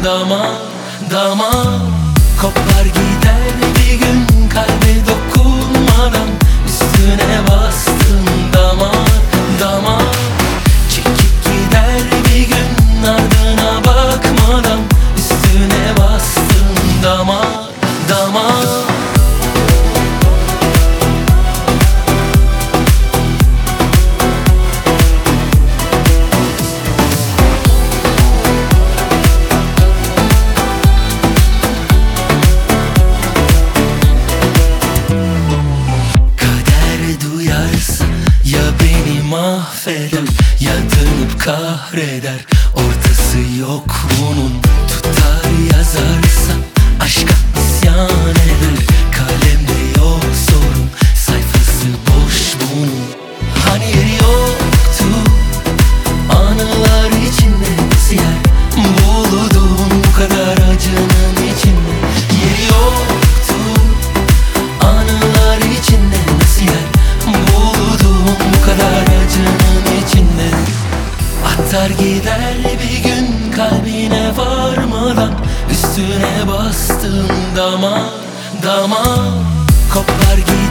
damar damar. Kopar gider bir gün kalbe dokunmadan, üstüne bastım damar damar. Çekip gider bir gün ardına bakmadan, üstüne bastım damar damar. Ya beni mahveder ya dönüp kahreder, ortası yok bunun. Tutar yazarsa aşka isyan eder, kalemde yok sorun, sayfası boş bunun. Hani yeri yoktu anılar içinde, nasıl yer buldun bu kadar acının içinde? Yeri yoktu anılar içinde, nasıl yer buldum bu kadar acının içinde? Atar gider bir gün kalbine varmadan, üstüne bastım damar damar. Kopar gider